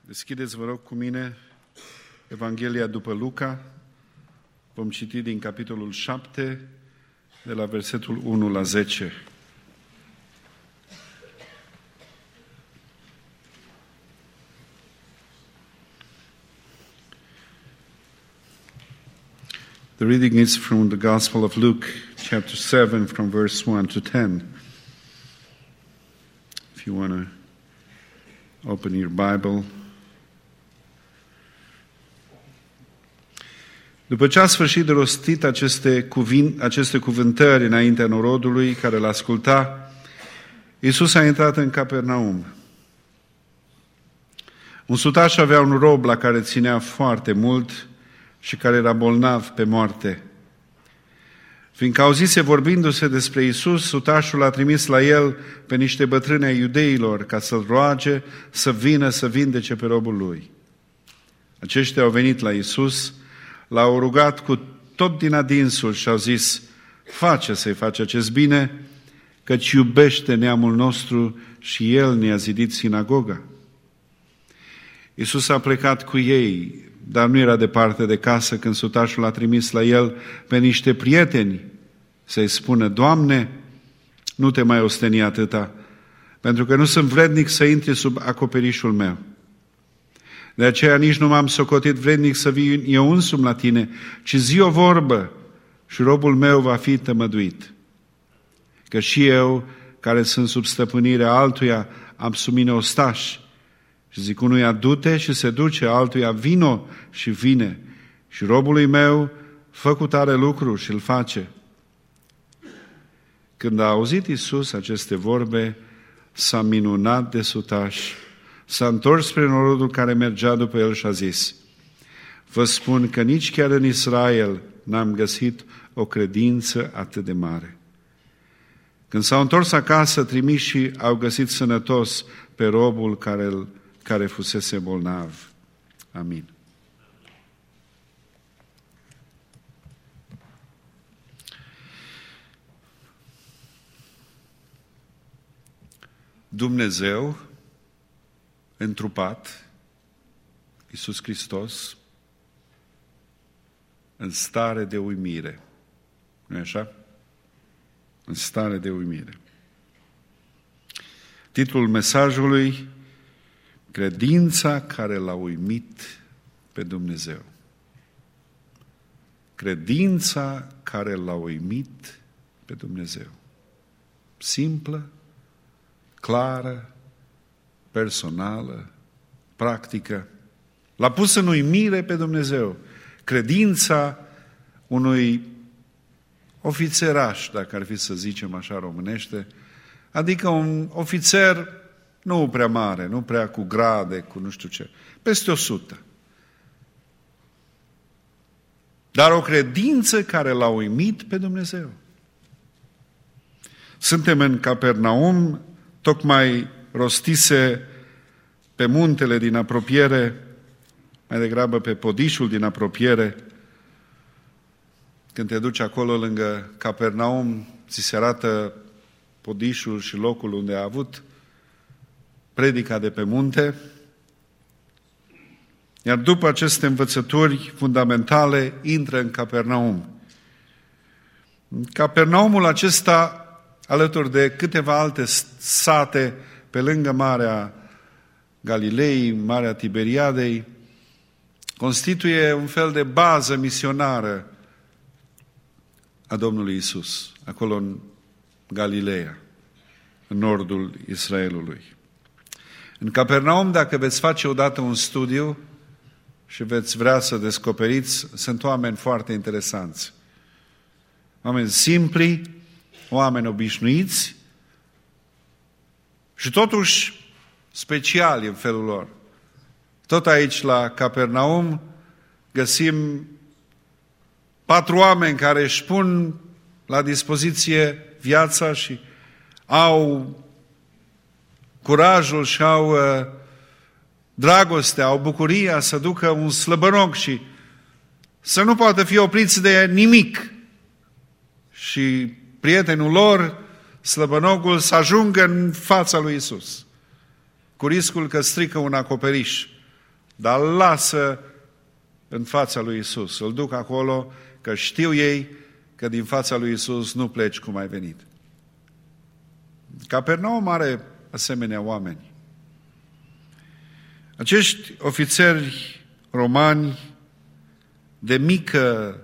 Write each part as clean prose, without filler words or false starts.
Deschideți, vă rog, cu mine Evanghelia după Luca. Vom citi din capitolul 7, de la versetul 1 la 10. The reading is from the Gospel of Luke, chapter 7, from verse 1 to 10. If you want to open your Bible. După ce a sfârșit de rostit aceste cuvântări înaintea norodului care l-asculta, Iisus a intrat în Capernaum. Un sutaș avea un rob la care ținea foarte mult și care era bolnav pe moarte. Fiindcă auzise vorbindu-se despre Iisus, sutașul a trimis la el pe niște bătrâni ai iudeilor ca să-l roage să vină să vindece pe robul lui. Aceștia au venit la Iisus, l-au rugat cu tot din adinsul și au zis: face să-i faci acest bine, căci iubește neamul nostru și el ne-a zidit sinagoga. Iisus a plecat cu ei, dar nu era departe de casă când sutașul a trimis la el pe niște prieteni să-i spună: Doamne, nu te mai osteni atâta, pentru că nu sunt vrednic să intri sub acoperișul meu. De aceea nici nu m-am socotit vrednic să vin eu însumi la tine, ci zi o vorbă și robul meu va fi tămăduit. Că și eu, care sunt sub stăpânirea altuia, am sub mine ostași. Și zic unuia: du-te, și se duce, altuia: vino, și vine. Și robului meu: fă cu tare lucru, și îl face. Când a auzit Iisus aceste vorbe, s-a minunat de sutaș. S-a întors spre norodul care mergea după el și a zis: vă spun că nici chiar în Israel n-am găsit o credință atât de mare. Când s-au întors acasă, trimișii au găsit sănătos pe robul care fusese bolnav. Amin. Dumnezeu întrupat, Iisus Hristos, în stare de uimire. Nu-i așa? În stare de uimire. Titlul mesajului: credința care l-a uimit pe Dumnezeu. Credința care l-a uimit pe Dumnezeu. Simplă, clară, personală, practică. L-a pus în uimire pe Dumnezeu. Credința unui ofițeraș, dacă ar fi să zicem așa românește, adică un ofițer nu prea mare, nu prea cu grade, cu nu știu ce, peste 100. Dar o credință care l-a uimit pe Dumnezeu. Suntem în Capernaum, tocmai rostise pe muntele din apropiere, mai degrabă pe podișul din apropiere. Când te duci acolo lângă Capernaum, ți se arată podișul și locul unde a avut predica de pe munte. Iar după aceste învățături fundamentale, intră în Capernaum. Capernaumul acesta, alături de câteva alte sate pe lângă Marea Galilei, Marea Tiberiadei, constituie un fel de bază misionară a Domnului Iisus, acolo în Galileea, în nordul Israelului. În Capernaum, dacă veți face odată un studiu și veți vrea să descoperiți, sunt oameni foarte interesanți. Oameni simpli, oameni obișnuiți și totuși speciali în felul lor. Tot aici la Capernaum găsim 4 oameni care își pun la dispoziție viața și au curajul și au dragostea, au bucuria să ducă un slăbănoc și să nu poată fi opriți de nimic. Și prietenul lor, slăbănogul, să ajungă în fața lui Iisus, cu riscul că strică un acoperiș dar îl lasă în fața lui Iisus. Îl duc acolo, că știu ei că din fața lui Iisus nu pleci cum ai venit. Capernaum are asemenea oameni. Acești ofițeri romani de mică,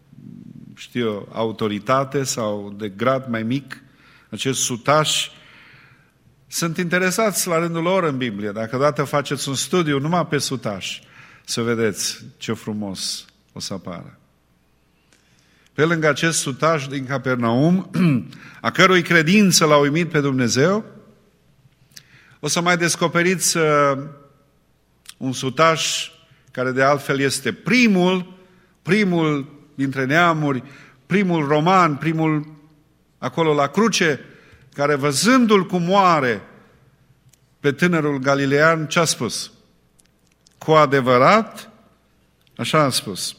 autoritate sau de grad mai mic, acești sutași, sunt interesați la rândul lor în Biblie. Dacă odată faceți un studiu numai pe sutași, să vedeți ce frumos o să apară. Pe lângă acest sutaș din Capernaum, a cărui credință l-a uimit pe Dumnezeu, o să mai descoperiți un sutaș care de altfel este primul dintre neamuri, primul roman, primul acolo la cruce, care văzându-l cum moare pe tânărul galilean, ce a spus? Cu adevărat, așa a spus.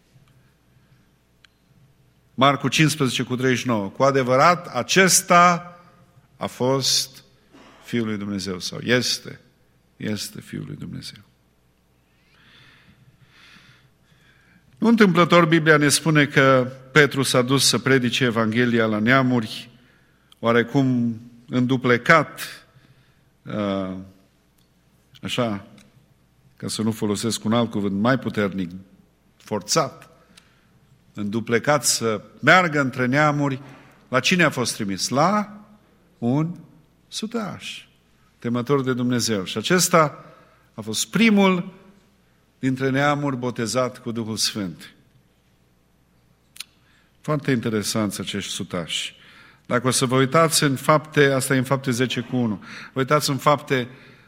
Marcu 15:39. Cu adevărat, acesta a fost Fiul lui Dumnezeu sau este Fiul lui Dumnezeu. Nu întâmplător Biblia ne spune că Petru s-a dus să predice Evanghelia la neamuri, oarecum înduplecat, așa, ca să nu folosesc un alt cuvânt mai puternic, forțat, înduplecat să meargă între neamuri. La cine a fost trimis? La un sutaș, temător de Dumnezeu. Și acesta a fost primul dintre neamuri botezat cu Duhul Sfânt. Foarte interesanți acești sutași. Dacă o să vă uitați în Fapte, asta e în Fapte 10:1, vă uitați în Fapte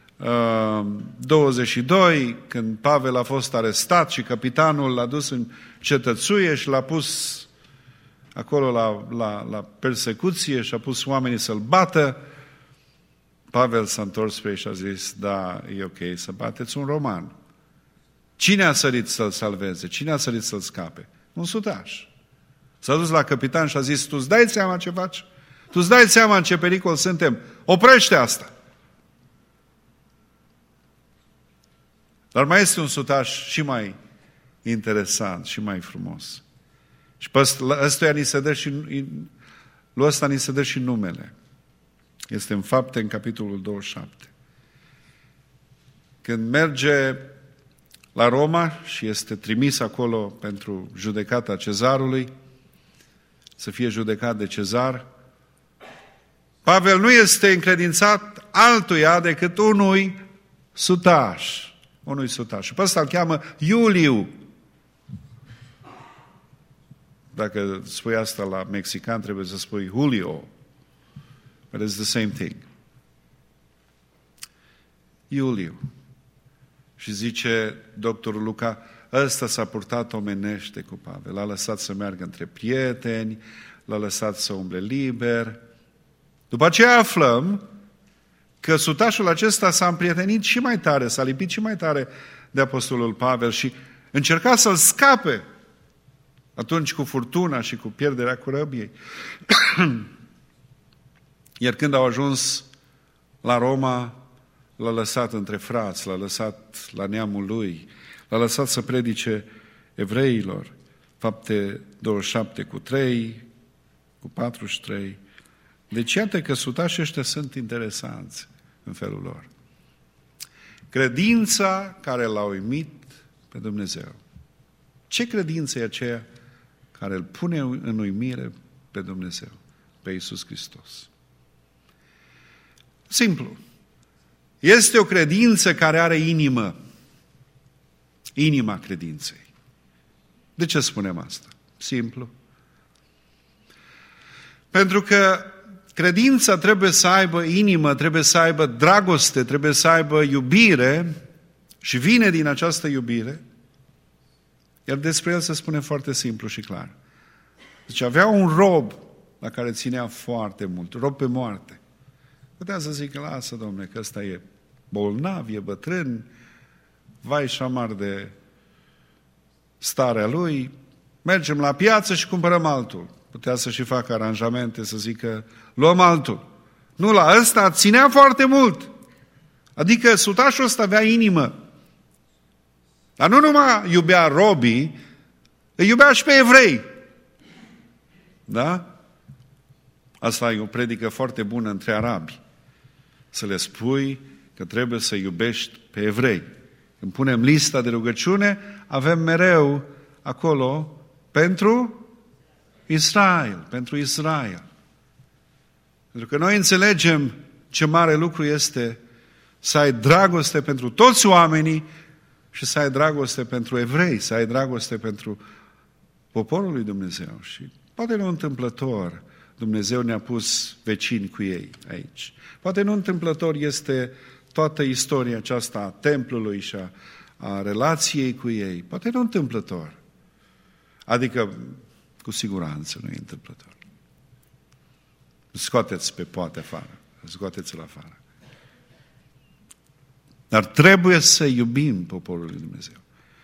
22, când Pavel a fost arestat și capitanul l-a dus în cetățuie și l-a pus acolo la persecuție și a pus oamenii să-l bată, Pavel s-a întors spre ei și a zis, da, e ok să bateți un roman. Cine a sărit să-l salveze? Cine a sărit să-l scape? Un sutaș. S-a dus la capitan și a zis, tu îți dai seama ce faci? Tu îți dai seama în ce pericol suntem? Oprește asta! Dar mai este un sutaș și mai interesant și mai frumos. Și pe ăsta ni se dă și, lui ăsta ni se dă și numele. Este în Fapte, în capitolul 27. Când merge la Roma și este trimis acolo pentru judecata cezarului, să fie judecat de cezar, Pavel nu este încredințat altuia decât unui sutaș. Unui sutaș. Și pe ăsta îl cheamă Iuliu. Dacă spui asta la mexican, trebuie să spui Julio. But it's the same thing. Iuliu. Și zice doctorul Luca, ăsta s-a purtat omenește cu Pavel. L-a lăsat să meargă între prieteni, l-a lăsat să umble liber. După aceea aflăm că sutașul acesta s-a împrietenit și mai tare, s-a lipit și mai tare de apostolul Pavel și încerca să-l scape atunci cu furtuna și cu pierderea corăbiei. Iar când au ajuns la Roma, l-a lăsat între frați, l-a lăsat la neamul lui, l-a lăsat să predice evreilor. Fapte 27:3, cu 43. Deci iată că sutașii ăștia sunt interesanți în felul lor. Credința care l-a uimit pe Dumnezeu. Ce credință e aceea care îl pune în uimire pe Dumnezeu, pe Iisus Hristos? Simplu. Este o credință care are inimă. Inima credinței. De ce spunem asta? Simplu. Pentru că credința trebuie să aibă inimă, trebuie să aibă dragoste, trebuie să aibă iubire și vine din această iubire. Iar despre el se spune foarte simplu și clar. Deci avea un rob la care ținea foarte mult, rob pe moarte. Putea să zică, lasă, domne, că ăsta e bolnav, e bătrân, vai și amar de starea lui, mergem la piață și cumpărăm altul. Putea să și facă aranjamente, să zică, luăm altul. Nu, la ăsta ținea foarte mult. Adică sutașul ăsta avea inimă. Dar nu numai iubea robii, îi iubea și pe evrei. Da? Asta e o predică foarte bună între arabi. Să le spui că trebuie să iubești pe evrei. Când punem lista de rugăciune, avem mereu acolo pentru Israel, pentru Israel. Pentru că noi înțelegem ce mare lucru este să ai dragoste pentru toți oamenii și să ai dragoste pentru evrei, să ai dragoste pentru poporul lui Dumnezeu. Și poate nu întâmplător Dumnezeu ne-a pus vecini cu ei aici. Poate nu întâmplător este toată istoria aceasta a templului și a relației cu ei. Poate nu întâmplător. Adică, cu siguranță nu e întâmplător. Scoateți pe poate afară. Scoateți-l afară. Dar trebuie să iubim poporul lui Dumnezeu.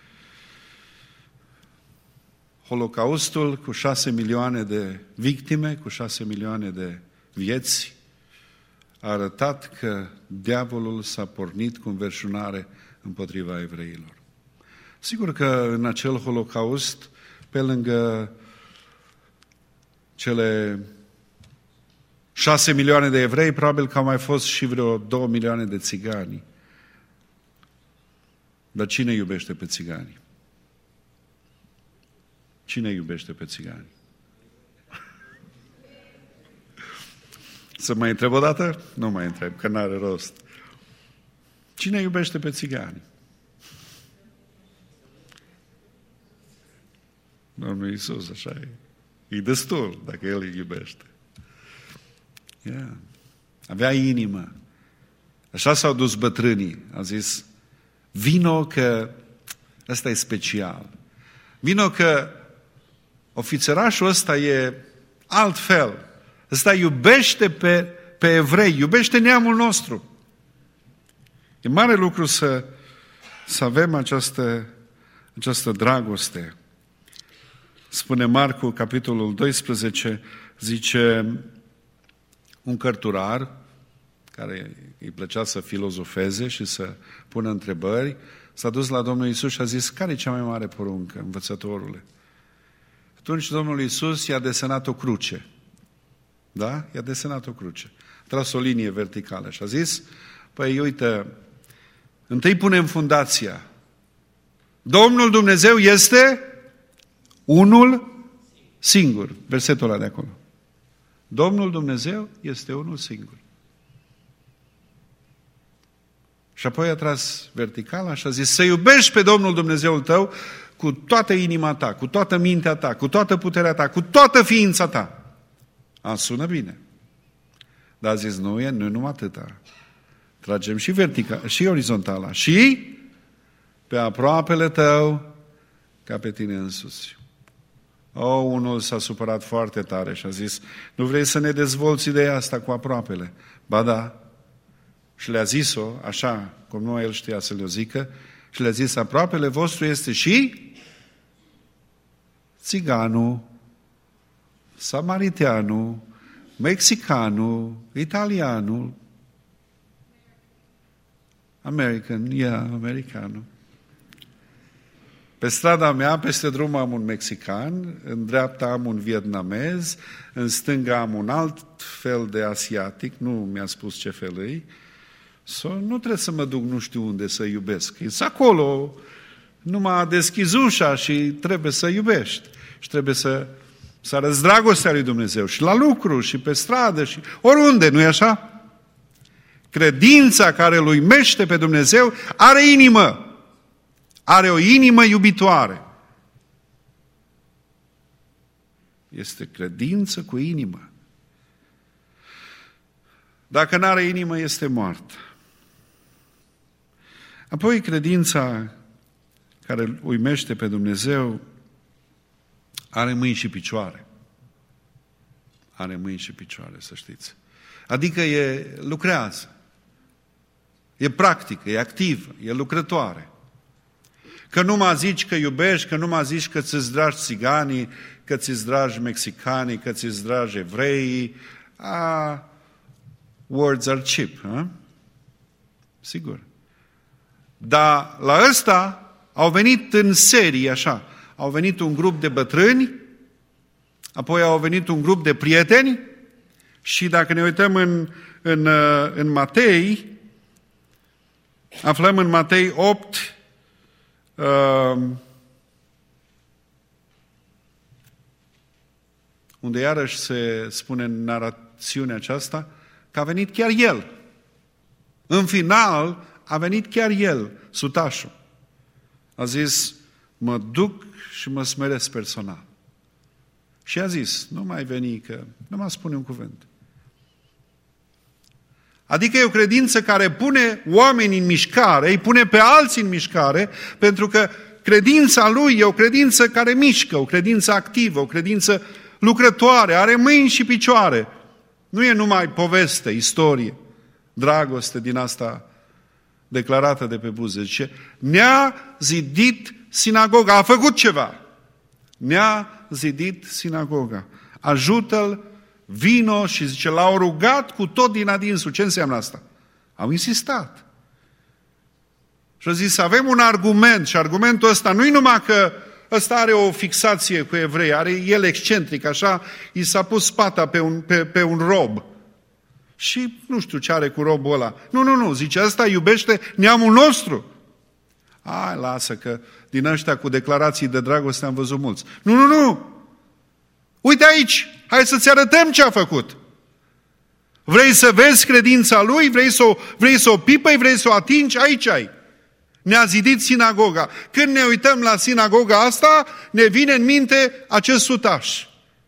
Holocaustul cu 6 milioane de victime, cu 6 milioane de vieți, a arătat că diavolul s-a pornit cu înverșunare împotriva evreilor. Sigur că în acel holocaust, pe lângă cele 6 milioane de evrei, probabil că au mai fost și vreo 2 milioane de țigani. Dar cine iubește pe țigani? Cine iubește pe țigani? Să mai întreb o dată? Nu mai întreb, că n-are rost. Cine iubește pe țigani? Domnul Iisus, așa e. E destul dacă El îi iubește. Yeah. Avea inimă. Așa s-au dus bătrânii. Au zis, vino că ăsta e special. Vino că ofițerașul ăsta e altfel. Ăsta iubește pe evrei, iubește neamul nostru. E mare lucru să avem această dragoste. Spune Marcu, capitolul 12, zice, un cărturar care îi plăcea să filozofeze și să pună întrebări, s-a dus la Domnul Iisus și a zis, care e cea mai mare poruncă, învățătorule? Atunci Domnul Iisus i-a desenat o cruce. Da? I-a desenat o cruce. A tras o linie verticală și a zis, păi uite, întâi punem fundația. Domnul Dumnezeu este unul singur. Versetul ăla de acolo. Domnul Dumnezeu este unul singur. Și apoi a tras verticala și a zis, să iubești pe Domnul Dumnezeul tău cu toată inima ta, cu toată mintea ta, cu toată puterea ta, cu toată ființa ta. Sună bine. Dar a zis, nu e numai atâta. Tragem și vertical, și orizontala. Și pe aproapele tău ca pe tine însuți. Unul s-a supărat foarte tare și a zis, nu vrei să ne dezvolți ideea asta cu aproapele? Ba da. Și le-a zis-o, așa cum nu el știa să le zică, și le-a zis, aproapele vostru este și țiganul, samariteanul, mexicanul, italianul, americanul. Pe strada mea, peste drum am un mexican, în dreapta am un vietnamez, în stânga am un alt fel de asiatic, nu mi-a spus ce fel e, nu trebuie să mă duc nu știu unde să iubesc. E acolo, numai deschizi ușa și trebuie să iubești. Și trebuie să arăți dragostea lui Dumnezeu și la lucru și pe stradă și oriunde, nu-i așa? Credința care îl uimește pe Dumnezeu are inimă. Are o inimă iubitoare. Este credință cu inimă. Dacă nu are inimă, este moartă. Apoi credința care îl uimește pe Dumnezeu are mâini și picioare. Are mâini și picioare, să știți. Adică lucrează. E practică, e activă, e lucrătoare. Că nu mă zici că iubești, că nu mă zici că ți-ți dragi țiganii, că ți-ți dragi mexicanii, că ți-ți dragi evreii. Words are cheap, huh? Sigur. Dar la ăsta Au venit în serie, așa. Au venit un grup de bătrâni, apoi au venit un grup de prieteni și dacă ne uităm în Matei, aflăm în Matei 8, unde iarăși se spune în narațiunea aceasta că a venit chiar el. În final a venit chiar el, sutașul. A zis, mă duc și mă smeresc personal. Și a zis, nu mai veni, că nu mă spune un cuvânt. Adică e o credință care pune oamenii în mișcare, îi pune pe alții în mișcare, pentru că credința lui e o credință care mișcă, o credință activă, o credință lucrătoare, are mâini și picioare. Nu e numai poveste, istorie, dragoste din asta declarată de pe buze. Zice, ne-a zidit sinagoga, a făcut ceva. Ne-a zidit sinagoga. Ajută-l, vino și zice, l-au rugat cu tot din adinsul. Ce înseamnă asta? Au insistat. Și au zis, avem un argument și argumentul ăsta nu-i numai că ăsta are o fixație cu evrei, are el excentric, așa, i s-a pus spata pe un rob. Și nu știu ce are cu robul ăla. Nu, zice, ăsta iubește neamul nostru. Hai, lasă că din ăștia cu declarații de dragoste am văzut mulți. Nu! Uite aici, hai să-ți arătăm ce a făcut. Vrei să vezi credința lui? Vrei să o pipăi? Vrei să o atingi? Aici ai. Ne-a zidit sinagoga. Când ne uităm la sinagoga asta, ne vine în minte acest sutaș.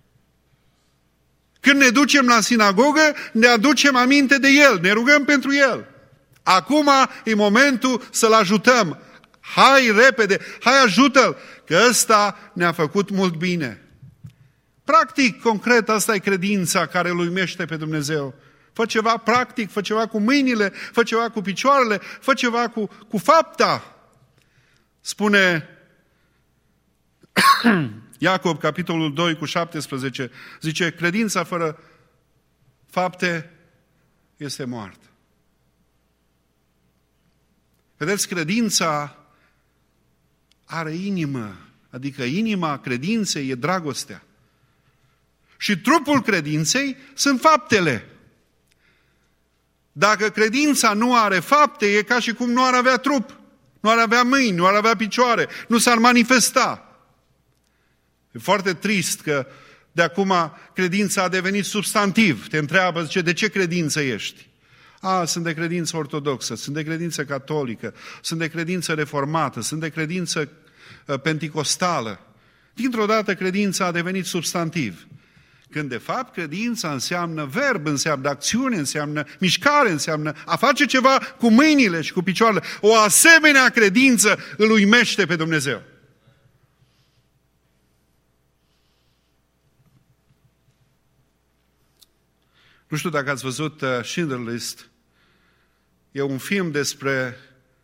Când ne ducem la sinagogă, ne aducem aminte de el, ne rugăm pentru el. Acum e momentul să-l ajutăm. Hai repede, hai ajută-l, că ăsta ne-a făcut mult bine. Practic, concret, asta e credința care îl uimește pe Dumnezeu. Fă ceva practic, fă ceva cu mâinile, fă ceva cu picioarele, fă ceva cu fapta. Spune Iacob, capitolul 2, cu 17, zice, credința fără fapte este moartă. Vedeți, credința are inimă, adică inima credinței e dragostea. Și trupul credinței sunt faptele. Dacă credința nu are fapte, e ca și cum nu ar avea trup, nu ar avea mâini, nu ar avea picioare, nu s-ar manifesta. E foarte trist că de acum credința a devenit substantiv. Te întreabă, zice, de ce credință ești? Sunt de credință ortodoxă, sunt de credință catolică, sunt de credință reformată, sunt de credință penticostală. Dintr-o dată credința a devenit substantiv. Când de fapt credința înseamnă verb, înseamnă acțiune, înseamnă mișcare, înseamnă a face ceva cu mâinile și cu picioarele. O asemenea credință îl uimește pe Dumnezeu. Nu știu dacă ați văzut Schindler's List. E un film despre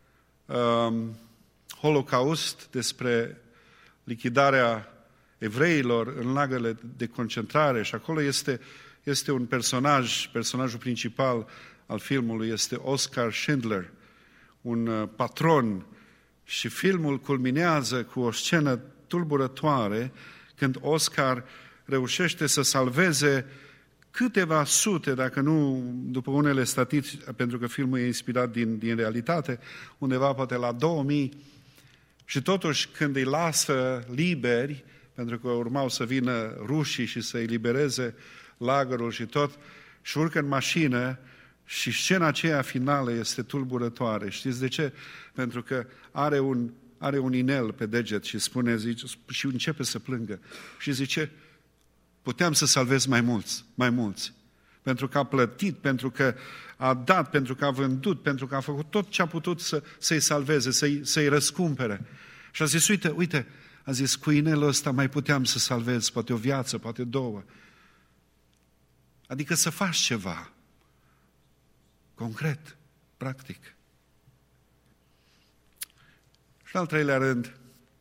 Holocaust, despre lichidarea evreilor în lagările de concentrare și acolo este un personajul principal al filmului este Oskar Schindler, un patron, și filmul culminează cu o scenă tulburătoare când Oskar reușește să salveze câteva sute, dacă nu, după unele statistici, pentru că filmul e inspirat din realitate, undeva poate la 2000, și totuși când îi lasă liberi, pentru că urmau să vină rușii și să elibereze lagărul și tot, și urcă în mașină și scena aceea finală este tulburătoare. Știți de ce? Pentru că are un inel pe deget și spune, zice, și începe să plângă. Și zice, puteam să salvez mai mulți. Pentru că a plătit, pentru că a dat, pentru că a vândut, pentru că a făcut tot ce a putut să-i salveze, să-i răscumpere. Și a zis, uite, a zis, cu inelul ăsta mai puteam să salvez, poate o viață, poate două. Adică să faci ceva concret, practic. Și al treilea rând,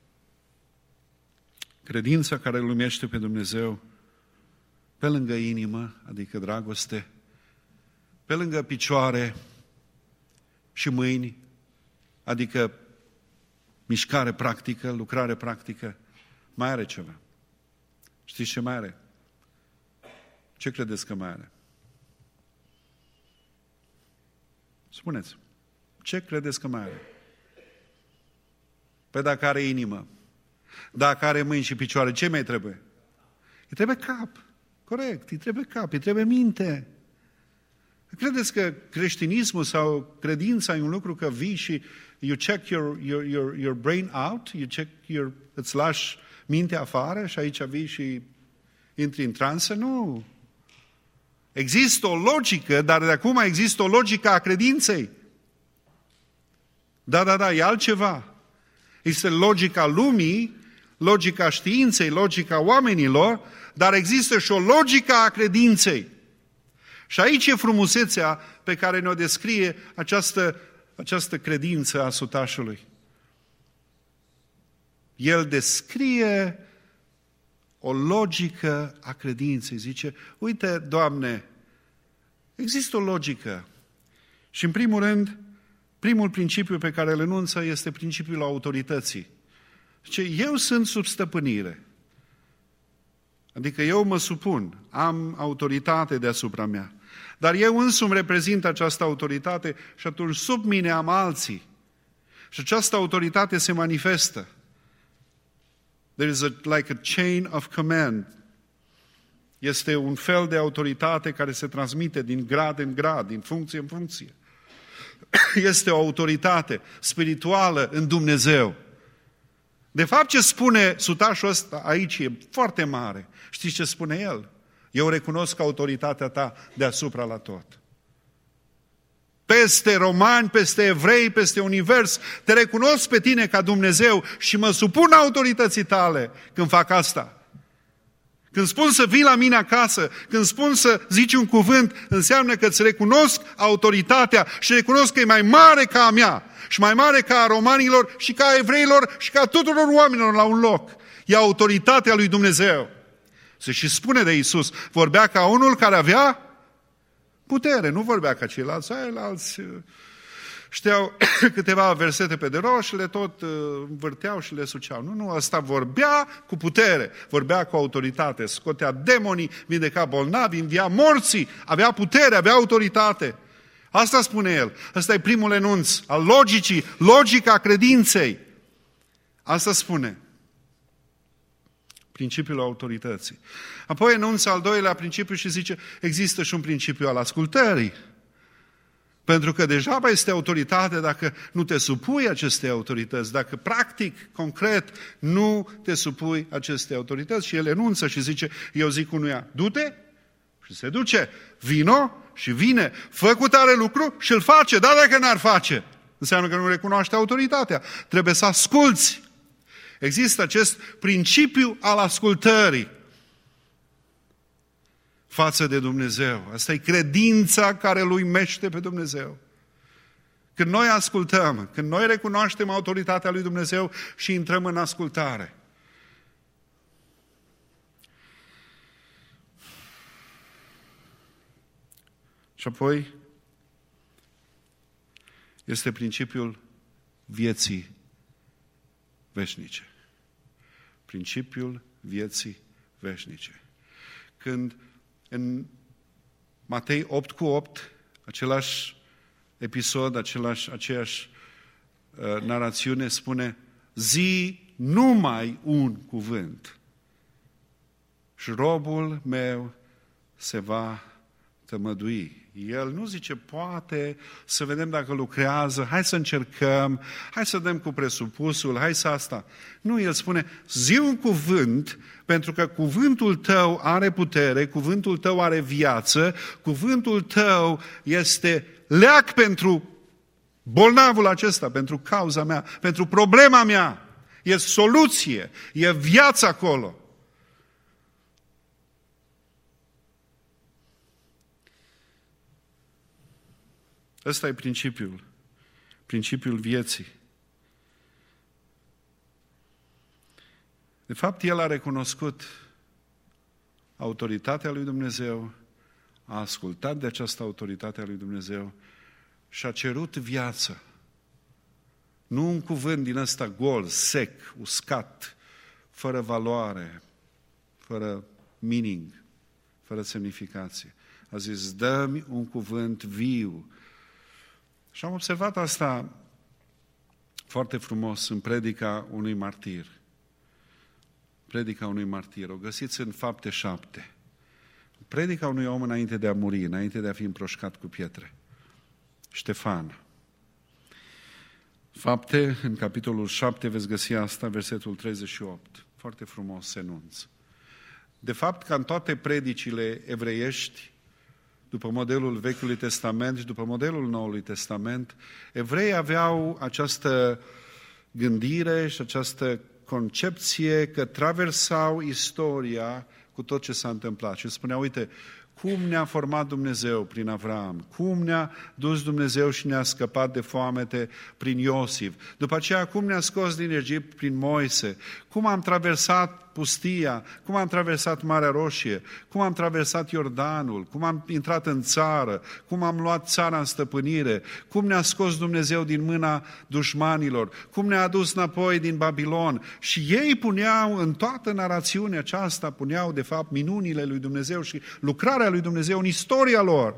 credința care îl uimește pe Dumnezeu, pe lângă inimă, adică dragoste, pe lângă picioare și mâini, adică mișcare practică, lucrare practică, mai are ceva. Știți ce mai are? Ce credeți că mai are? Spuneți. Ce credeți că mai are? Păi dacă are inimă, dacă are mâini și picioare, ce mai trebuie? Îi trebuie cap. Corect, îi trebuie cap, îi trebuie minte. Credeți că creștinismul sau credința e un lucru că vii și you check your brain out, îți lași mintea afară și aici vii și intri în transă? Nu. Există o logică, dar de acum există o logică a credinței. Da, e altceva. Este logica lumii, logica științei, logica oamenilor, dar există și o logică a credinței. Și aici e frumusețea pe care ne-o descrie această credință a sutașului. El descrie o logică a credinței. Zice, uite, Doamne, există o logică. Și în primul rând, primul principiu pe care îl enunță este principiul autorității. Zice, eu sunt sub stăpânire. Adică eu mă supun, am autoritate deasupra mea. Dar eu însumi reprezint această autoritate și atunci sub mine am alții. Și această autoritate se manifestă. There is like a chain of command. Este un fel de autoritate care se transmite din grad în grad, din funcție în funcție. Este o autoritate spirituală în Dumnezeu. De fapt, ce spune sutașul ăsta aici e foarte mare. Știți ce spune el? Eu recunosc autoritatea ta deasupra la tot. Peste romani, peste evrei, peste univers, te recunosc pe tine ca Dumnezeu și mă supun autorității tale când fac asta. Când spun să vii la mine acasă, când spun să zici un cuvânt, înseamnă că îți recunosc autoritatea și recunosc că e mai mare ca a mea și mai mare ca a romanilor și ca a evreilor și ca a tuturor oamenilor la un loc. E autoritatea lui Dumnezeu. Și spune de Iisus, vorbea ca unul care avea putere, nu vorbea ca ceilalți. Ceilalți știau câteva versete pe de rost și le tot învârteau și le suceau. Nu, ăsta vorbea cu putere, vorbea cu autoritate, scotea demonii, vindeca bolnavi, învia morții, avea putere, avea autoritate. Asta spune el. Ăsta e primul enunț al logicii, logica credinței. Asta spune. Principiul autorității. Apoi enunță al doilea principiu și zice, există și un principiu al ascultării. Pentru că degeaba este autoritate dacă nu te supui acestei autorități, dacă practic, concret, nu te supui acestei autorități. Și el enunță și zice, eu zic unuia, du-te și se duce, vino și vine, fă cu tare lucru și îl face, dar dacă n-ar face, înseamnă că nu recunoaște autoritatea. Trebuie să asculți. Există acest principiu al ascultării față de Dumnezeu. Asta e credința care îl uimește pe Dumnezeu. Când noi ascultăm, când noi recunoaștem autoritatea lui Dumnezeu și intrăm în ascultare. Și apoi este principiul vieții veșnice. Principiul vieții veșnice. Când în Matei 8:8, același episod, aceeași narațiune spune, zi numai un cuvânt și robul meu se va tămădui. El nu zice, poate, să vedem dacă lucrează, hai să încercăm, hai să dăm cu presupusul, hai să asta. Nu, el spune, zi un cuvânt, pentru că cuvântul tău are putere, cuvântul tău are viață, cuvântul tău este leac pentru bolnavul acesta, pentru cauza mea, pentru problema mea. E soluție, e viață acolo. Ăsta e principiul vieții. De fapt, el a recunoscut autoritatea lui Dumnezeu, a ascultat de această autoritate a lui Dumnezeu și a cerut viață. Nu un cuvânt din ăsta gol, sec, uscat, fără valoare, fără meaning, fără semnificație. A zis, dă-mi un cuvânt viu. Și am observat asta foarte frumos în predica unui martir. Predica unui martir. O găsiți în Fapte 7. Predica unui om înainte de a muri, înainte de a fi împroșcat cu pietre. Ștefan. Fapte, în capitolul 7 veți găsi asta, versetul 38. Foarte frumos enunț. De fapt, ca în toate predicile evreiești, după modelul Vechiului Testament și după modelul Noului Testament, evreii aveau această gândire și această concepție că traversau istoria cu tot ce s-a întâmplat. Și spunea, uite, cum ne-a format Dumnezeu prin Avram, cum ne-a dus Dumnezeu și ne-a scăpat de foamete prin Iosif, după aceea cum ne-a scos din Egipt prin Moise, cum am traversat pustia, cum am traversat Marea Roșie, cum am traversat Iordanul, cum am intrat în țară, cum am luat țara în stăpânire, cum ne-a scos Dumnezeu din mâna dușmanilor, cum ne-a adus înapoi din Babilon. Și ei puneau în toată narațiunea aceasta, puneau de fapt minunile lui Dumnezeu și lucrarea lui Dumnezeu în istoria lor.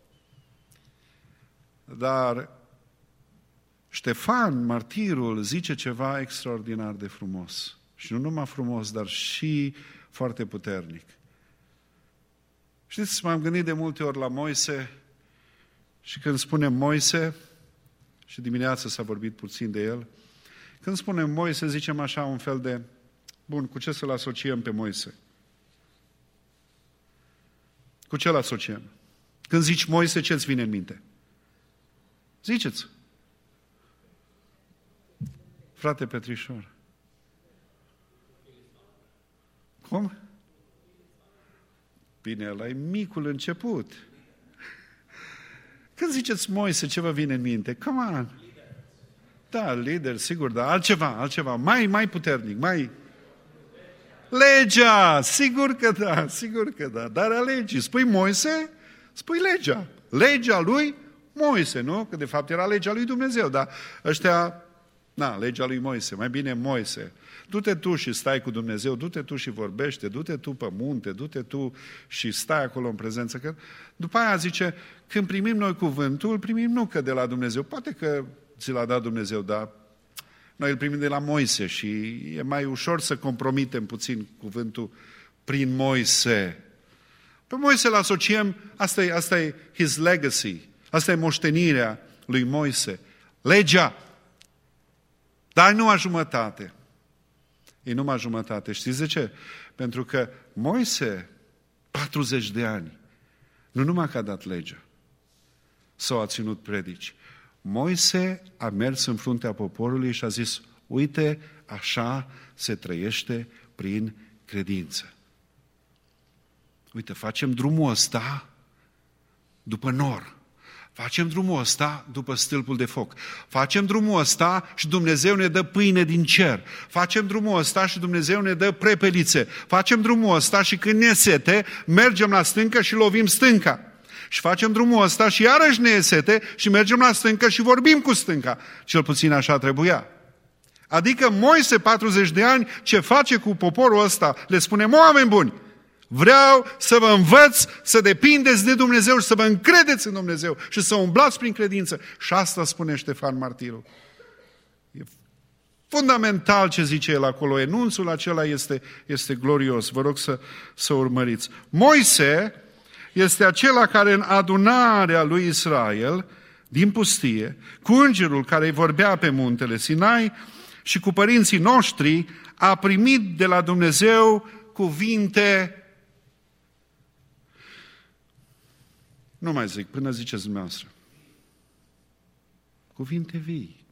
Dar Ștefan, martirul, zice ceva extraordinar de frumos. Și nu numai frumos, dar și foarte puternic. Știți, m-am gândit de multe ori la Moise și când spunem Moise, și dimineața s-a vorbit puțin de el, când spunem Moise, zicem așa un fel de, bun, cu ce să-l asociem pe Moise? Cu ce-l asociem? Când zici Moise, ce-ți vine în minte? Ziceți. Frate Petrișor. Cum? Bine, ăla e micul început. Când ziceți Moise, ce vă vine în minte? Come on! Da, lider, sigur, dar altceva, mai puternic, mai... Legea! Sigur că da, dar alegi. Spui Moise, spui legea. Legea lui Moise, nu? Că de fapt era legea lui Dumnezeu, dar ăștia... legea lui Moise, mai bine Moise. Du-te tu și stai cu Dumnezeu, du-te tu și vorbește, du-te tu pe munte, du-te tu și stai acolo în prezență. Că după aia zice, când primim noi cuvântul, primim nu că de la Dumnezeu, poate că ți l-a dat Dumnezeu, dar noi îl primim de la Moise și e mai ușor să compromitem puțin cuvântul prin Moise. Pe Moise îl asociem, asta e his legacy, asta e moștenirea lui Moise, legea. Dar numai jumătate. E numai jumătate. Știți de ce? Pentru că Moise, 40 de ani, nu numai că a dat legea, sau a ținut predici. Moise a mers în fruntea poporului și a zis, uite, așa se trăiește prin credință. Uite, facem drumul ăsta după nor. Facem drumul ăsta după stâlpul de foc. Facem drumul ăsta și Dumnezeu ne dă pâine din cer. Facem drumul ăsta și Dumnezeu ne dă prepelițe. Facem drumul ăsta și când ne sete, mergem la stâncă și lovim stânca. Și facem drumul ăsta și iarăși ne sete și mergem la stâncă și vorbim cu stânca. Cel puțin așa trebuia. Adică Moise, 40 de ani, ce face cu poporul ăsta? Le spune, oameni buni, vreau să vă învăț să depindeți de Dumnezeu și să vă încredeți în Dumnezeu și să umblați prin credință. Și asta spune Ștefan martirul. E fundamental ce zice el acolo. Enunțul acela este glorios. Vă rog să urmăriți. Moise este acela care în adunarea lui Israel din pustie, cu îngerul care îi vorbea pe muntele Sinai și cu părinții noștri, a primit de la Dumnezeu cuvinte. Nu mai zic, până ziceți dumneavoastră. Cuvinte vii.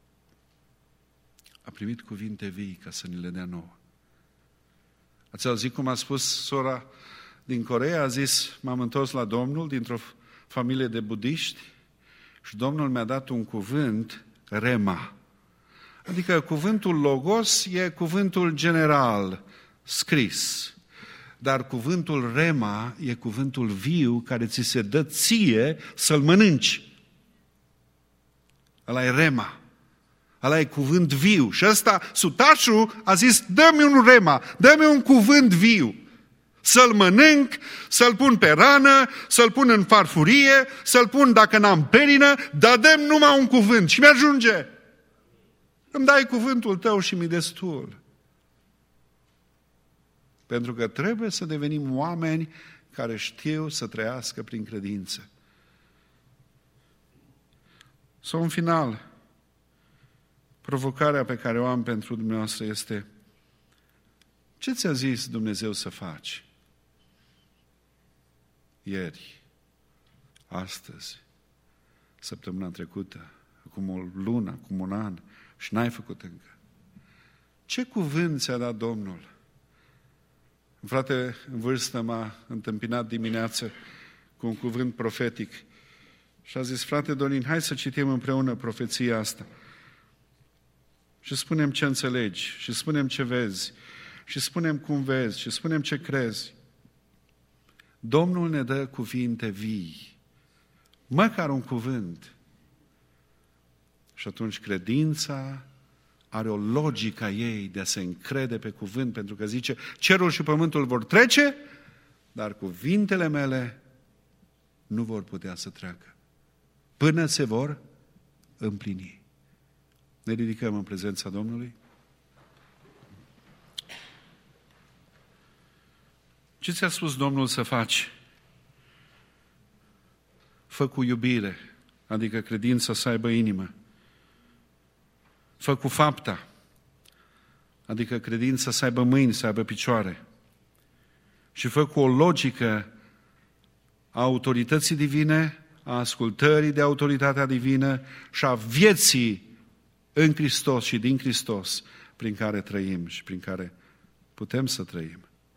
A primit cuvinte vii ca să ni le dea nouă. Ați auzit cum a spus sora din Coreea? A zis, m-am întors la Domnul dintr-o familie de budiști și Domnul mi-a dat un cuvânt, rema. Adică cuvântul logos e cuvântul general, scris. Dar cuvântul rema e cuvântul viu care ți se dă ție să-l mănânci. Ăla e rema. Ăla e cuvânt viu. Și ăsta, sutașul, a zis, dă-mi un rema, dă-mi un cuvânt viu. Să-l mănânc, să-l pun pe rană, să-l pun în farfurie, să-l pun dacă n-am perină, dar dă-mi numai un cuvânt și mi-ajunge. Îmi dai cuvântul tău și mi-i destul. Pentru că trebuie să devenim oameni care știu să trăiască prin credință. Sau în final, provocarea pe care o am pentru dumneavoastră este: ce ți-a zis Dumnezeu să faci? Ieri, astăzi, săptămâna trecută, acum o lună, acum un an și n-ai făcut încă. Ce cuvânt ți-a dat Domnul? Un frate în vârstă m-a întâmpinat dimineață cu un cuvânt profetic și a zis: frate Dorin, hai să citim împreună profeția asta și spunem ce înțelegi, și spunem ce vezi, și spunem cum vezi, și spunem ce crezi. Domnul ne dă cuvinte vii, măcar un cuvânt. Și atunci credința are o logică a ei de a se încrede pe cuvânt, pentru că zice, cerul și pământul vor trece, dar cuvintele mele nu vor putea să treacă, până se vor împlini. Ne ridicăm în prezența Domnului. Ce ți-a spus Domnul să faci? Fă cu iubire, adică credința să aibă inimă. Fă cu fapta, adică credința să aibă mâini, să aibă picioare. Și fă cu o logică a autorității divine, a ascultării de autoritatea divină și a vieții în Hristos și din Hristos prin care trăim și prin care putem să trăim.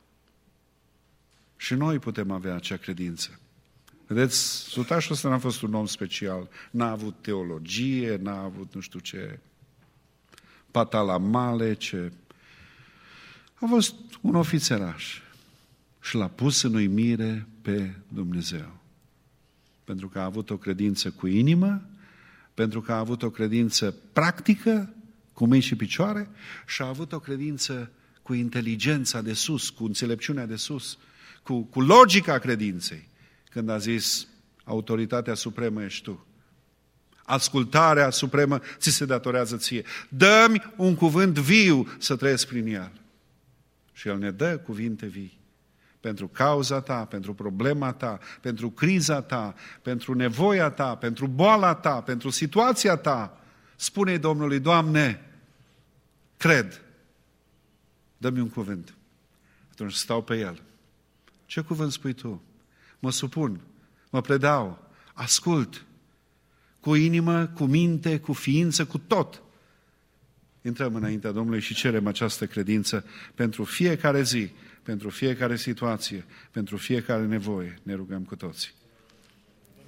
Și noi putem avea acea credință. Vedeți, sutașul ăsta n-a fost un om special, n-a avut teologie, n-a avut nu știu ce patalamale, ce... A fost un ofițeraș și l-a pus în uimire pe Dumnezeu. Pentru că a avut o credință cu inimă, pentru că a avut o credință practică, cu mâini și picioare, și a avut o credință cu inteligența de sus, cu înțelepciunea de sus, cu logica credinței, când a zis, autoritatea supremă ești tu. Ascultarea supremă ți se datorează ție. Dă-mi un cuvânt viu să trăiesc prin el. Și el ne dă cuvinte vii. Pentru cauza ta, pentru problema ta, pentru criza ta, pentru nevoia ta, pentru boala ta, pentru situația ta. Spune-i Domnului, Doamne, cred, dă-mi un cuvânt. Atunci stau pe el. Ce cuvânt spui tu? Mă supun, mă predau, ascult, cu inimă, cu minte, cu ființă, cu tot. Intrăm înaintea Domnului și cerem această credință pentru fiecare zi, pentru fiecare situație, pentru fiecare nevoie. Ne rugăm cu toții.